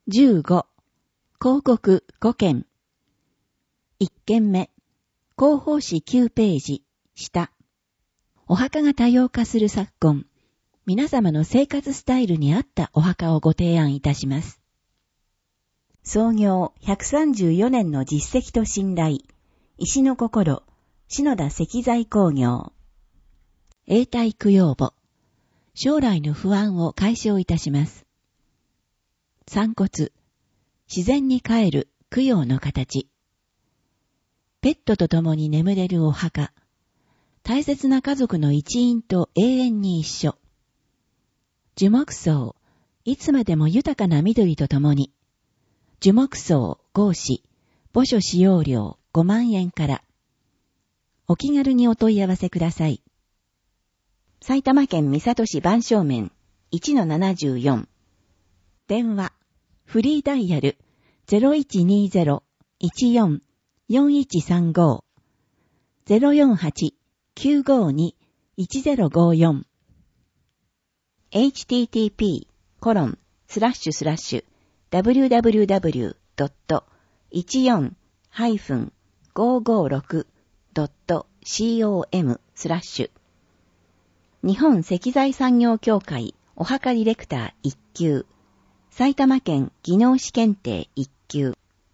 15、広告5件。1件目、広報誌9ページ、下。お墓が多様化する昨今、皆様の生活スタイルに合ったお墓をご提案いたします。創業134年の実績と信頼、石の心、篠田石材工業。永代供養墓、将来の不安を解消いたします。散骨、自然に帰る供養の形。ペットと共に眠れるお墓。大切な家族の一員と永遠に一緒。樹木葬、いつまでも豊かな緑と共に。樹木葬、合祀、墓所使用料5万円から。お気軽にお問い合わせください。埼玉県三郷市番正面 1-74。電話、フリーダイヤル 0120-14-4135 048-952-1054 http://www.14-556.com/ 日本石材産業協会お墓ディレクター1級埼玉県技能士検定1級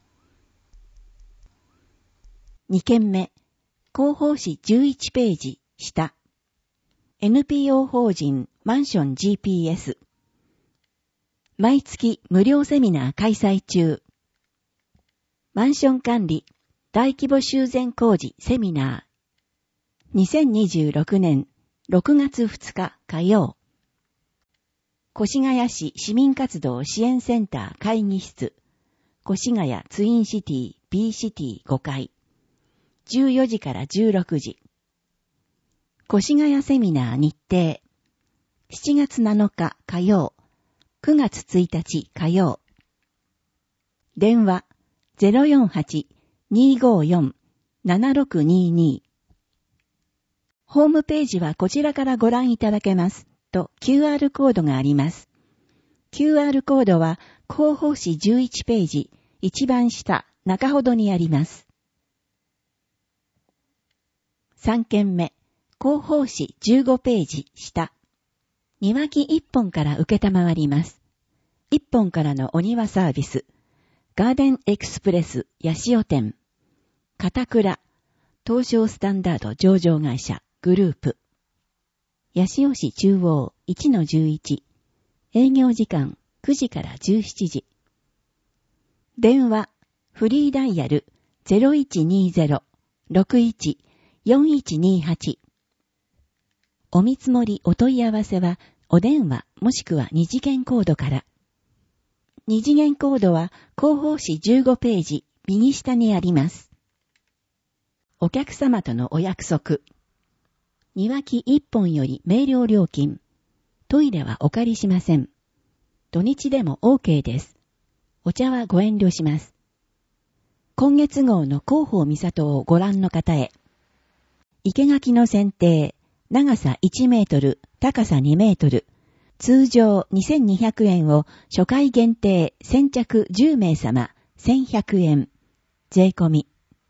2件目広報誌11ページ下 NPO 法人マンション GPS 毎月無料セミナー開催中マンション管理大規模修繕工事セミナー2026年6月2日火曜越谷市市民活動支援センター会議室越谷ツインシティ B シティ5階14時から16時越谷セミナー日程7月7日火曜9月1日火曜電話 048-254-7622 ホームページはこちらからご覧いただけますと QR コードがあります。QR コードは広報誌11ページ一番下中ほどにあります。3件目広報誌15ページ下庭木1本から受けたまわります。1本からのお庭サービスガーデンエクスプレス八潮店片倉東証スタンダード上場会社グループ八潮市中央 1-11 営業時間9時から17時電話フリーダイヤル 0120-61-4128 お見積もりお問い合わせはお電話もしくは二次元コードから二次元コードは広報誌15ページ右下にあります。お客様とのお約束庭木1本より明瞭料金トイレはお借りしません。土日でも OK です。お茶はご遠慮します。今月号の広報三郷をご覧の方へ生垣の剪定長さ1メートル高さ2メートル通常2200円を初回限定先着10名様1100円税込み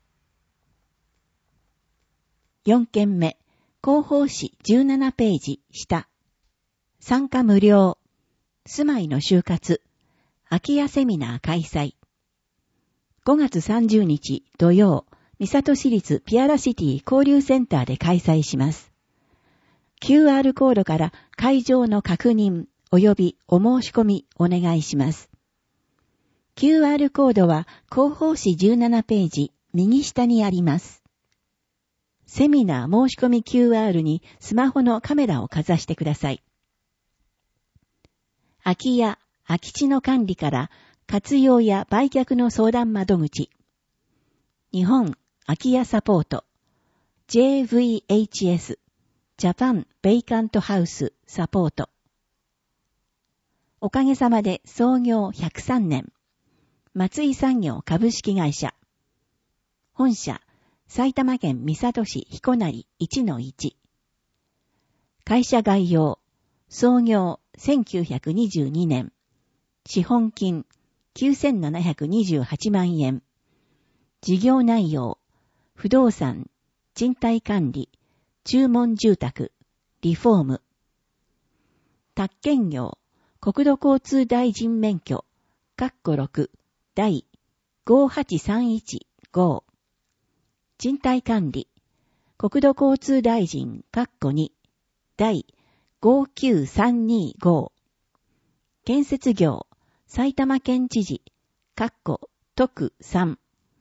4件目広報誌17ページ下参加無料住まいの就活空き家セミナー開催5月30日土曜三郷市立ピアラシティ交流センターで開催します。QR コードから会場の確認及びお申し込みお願いします。QR コードは広報誌17ページ右下にあります。セミナー申し込み QR にスマホのカメラをかざしてください。空き家、空き地の管理から活用や売却の相談窓口。日本空き家サポート JVHS ジャパンベイカントハウスサポート。おかげさまで創業103年。松井産業株式会社。本社埼玉県三郷市彦成 1-1 会社概要創業1922年資本金 9728万円。事業内容、不動産、賃貸管理、注文住宅、リフォーム。宅建業、国土交通大臣免許、6第58315。賃貸管理、国土交通大臣2第59325。建設業、埼玉県知事特3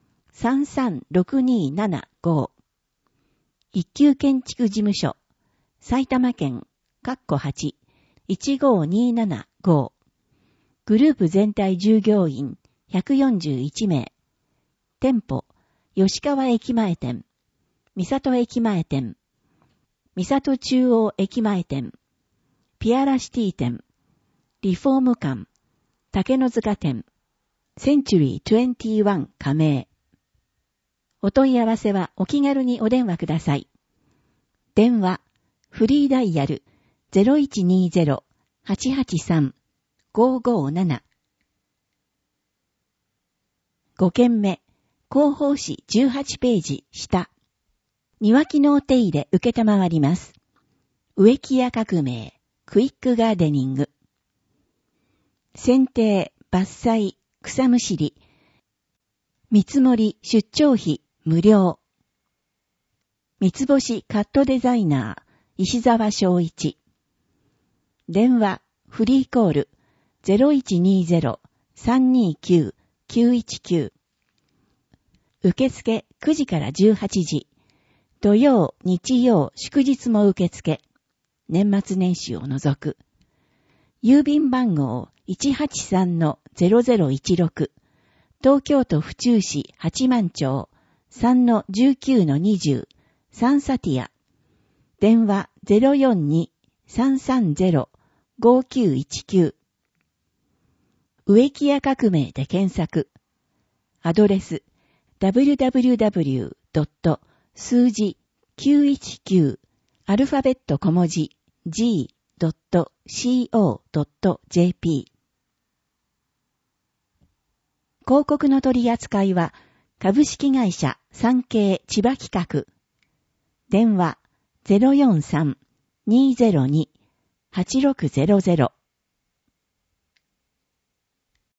33627-5。一級建築事務所、埼玉県8 15275。グループ全体従業員141名。店舗、吉川駅前店、三郷駅前店、三郷中央駅前店、ピアラシティ店、リフォーム館、竹の塚店、センチュリー21加盟。お問い合わせはお気軽にお電話ください。電話、フリーダイヤル 0120-883-557。5件目、広報誌18ページ下。庭木のお手入れ受けたまわります。植木屋革命、クイックガーデニング。剪定、伐採、草むしり。見積もり、出張費、無料。三つ星カットデザイナー、石沢昭一。電話、フリーコール、0120-329-919。受付9時から18時。土曜、日曜、祝日も受付。年末年始を除く。郵便番号 183-0016。東京都府中市八幡町 3-19-20。サンサティア。電話 042-330-5919。植木屋革命で検索。アドレス www. 数字919アルファベット小文字 g.co.jp。 広告の取り扱いは株式会社産経千葉企画。電話 043-202-8600。